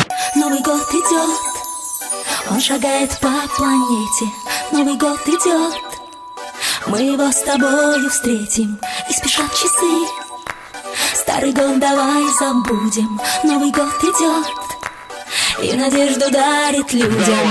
Новый год идет, он шагает по планете. Новый год идет, мы его с тобою встретим. И спешат часы, старый год давай забудем. Новый год идет и надежду дарит людям.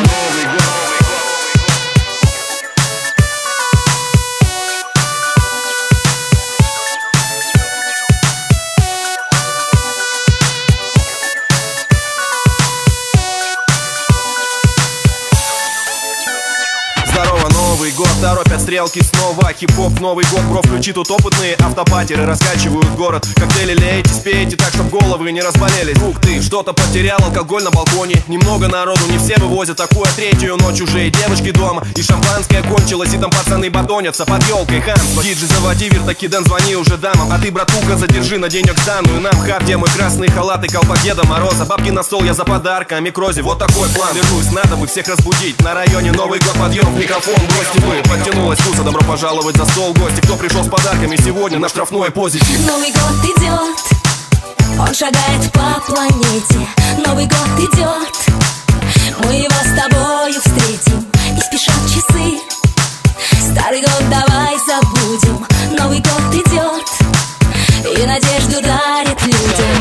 Здорово, Новый год, торопят стрелки снова. Хип-хоп, Новый год, бро, включи тут опытные автопатеры раскачивают город. Коктейли лейте, спейте так, чтоб головы не разболелись. Ух ты, что-то потерял, алкоголь на балконе. Немного народу, не все вывозят такую третью ночь уже. И девочки дома, и шампанское кончилось, и там пацаны батонятся под елкой. Хамство, диджей заводи, виртаки, Дэн, звони уже дамам. А ты, братуха, задержи на денег данную нам хаб, где мы красные халаты, колпак Деда Мороза. Бабки на стол, я за подарками, Крози, вот такой план. Держусь, надо бы всех разбудить. На районе Новый год, подъем, микрофон, бросьте вы. Подтянулась туса, добро пожаловать за стол гости. Кто пришел с подарками сегодня на штрафной позитив. Новый год идет, он шагает по планете. Новый год идет, мы его с тобою встретим. И спешат часы, старый год давай забудем. Новый год идет и надежду дарит людям.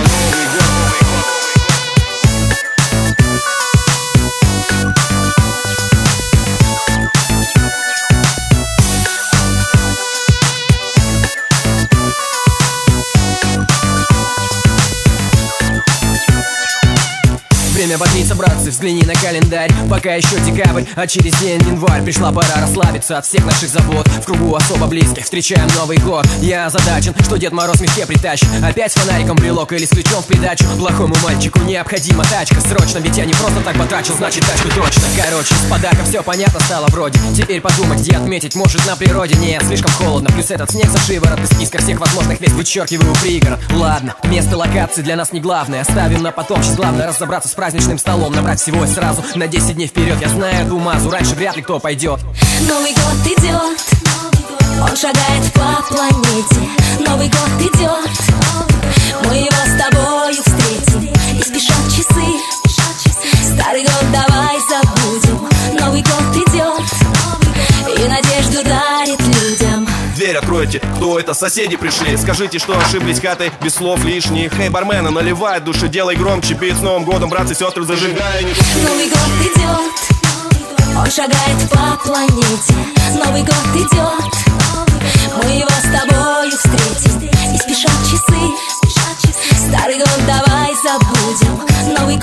Время бодриться, братцы, взгляни на календарь. Пока еще декабрь, а через день январь. Пришла пора расслабиться от всех наших забот. В кругу особо близких встречаем Новый год. Я озадачен, что Дед Мороз в мешке притащит. Опять с фонариком брелок или с ключом в придачу. Плохому мальчику необходима тачка срочно, ведь я не просто так потрачил, значит тачку точно. Короче, с подарком все понятно стало вроде. Теперь подумать, где отметить, может на природе. Нет, слишком холодно, плюс этот снег за шиворот. Из списка всех возможных мест вычеркиваю пригород. Ладно, место локации для нас не главное. Оставим на потом, сейчас главное разобраться с праздничным столом. Набрать всего и сразу на 10 дней вперед. Я знаю эту мазу, раньше вряд ли кто пойдет. Новый год идет, он шагает по планете. Новый год идет, мы его с тобою встретим. И спешат часы, старый год давай забудем. Новый год идет и надежду дарит людям. Дверь откройте, кто это, соседи пришли. Скажите, что ошиблись хатой, без слов лишних. Эй, бармена, наливай души, делай громче бит. С Новым годом, братцы и сестры, зажигай. Новый год идет, он шагает по планете. Новый год идет, мы его с тобою встретим. И спешат часы, старый год давай забудем. Новый